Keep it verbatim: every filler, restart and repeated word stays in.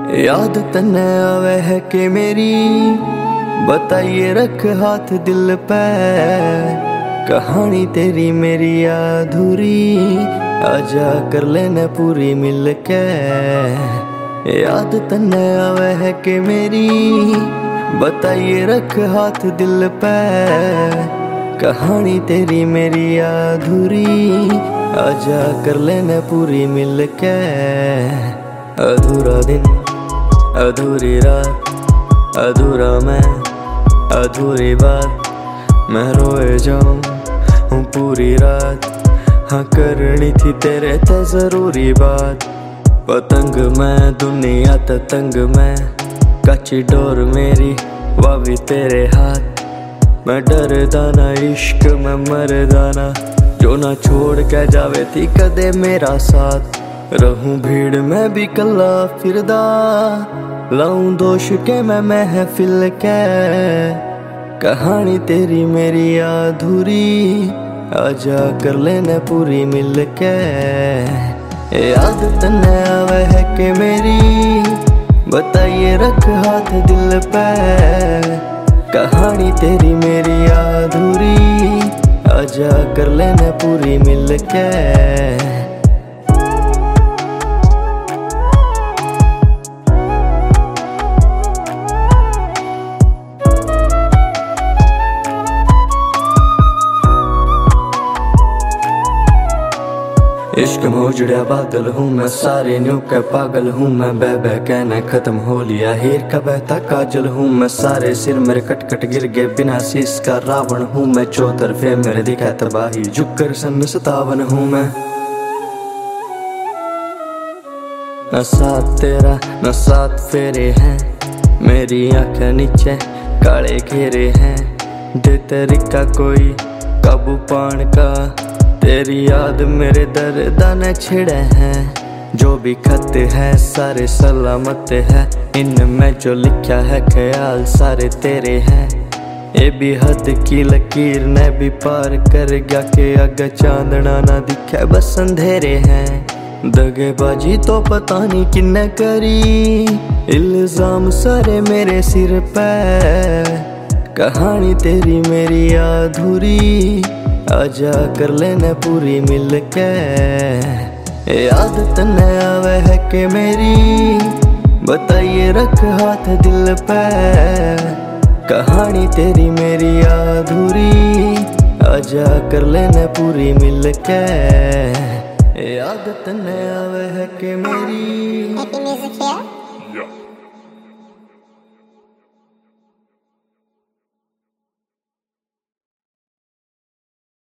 याद तन्ने आवे है कि मेरी, बताइए रख हाथ दिल पे। कहानी तेरी मेरी अधूरी, आजा कर लेना पूरी मिल के। याद तन्ने आवे है कि मेरी, बताइए रख हाथ दिल पे। कहानी तेरी मेरी अधूरी, आजा कर लेना पूरी मिल के। अधूरा दिन, अधूरी रात, अधूरा मैं, अधूरी बात। मैं रोए जाऊं हूँ पूरी रात, हाँ करनी थी तेरे ते जरूरी बात। पतंग मैं दुनिया तंग मैं, कच्ची डोर मेरी वावी तेरे हाथ। मैं डरदाना इश्क में मरदाना, जो ना छोड़ के जावे थी कदे मेरा साथ। रहूं भीड़ में भी कल्ला फिरदा, लाऊं दोष के मैं महफिल के। कहानी तेरी मेरी अधूरी, आजा कर लेना पूरी मिल के। याद तन्ने आवे है कि मेरी, बताइए रख हाथ दिल पे। कहानी तेरी मेरी अधूरी, आजा कर लेना पूरी मिल के। इश्क में उजड़िया बादल हूँ मैं, सारे न्यू के पागल हूँ मैं। बह बह कहना खत्म हो लिया हीर का बहता काजल हूँ मैं। सारे सिर मेरे कट कट गिर गए, बिना शीश का रावण हूँ मैं। चौतरफे मेरे दिखा तबाही, झुक कर सन सतावन हूँ मैं। न साथ तेरा न साथ फेरे हैं, मेरी आंखें नीचे काले घेरे हैं। दे तरीका कोई काबू पान का, तेरी याद मेरे दर्द न छिड़े हैं। जो भी खत है सारे सलामत है, इनमें जो लिखा है ख्याल सारे तेरे हैं। ये भी हद की लकीर ने भी पार कर गया, के आगे चांदना ना दिखे बस अंधेरे हैं। दगेबाजी तो पता नहीं किन्ने करी, इल्जाम सारे मेरे सिर पे। कहानी तेरी मेरी अधूरी, आजा कर लेना पूरी मिल के। याद तन्ने आवे है कि मेरी, बताइए रख हाथ दिल पे। कहानी तेरी मेरी अधूरी, आजा कर लेना पूरी मिल के। याद तन्ने आवे है कि मेरी।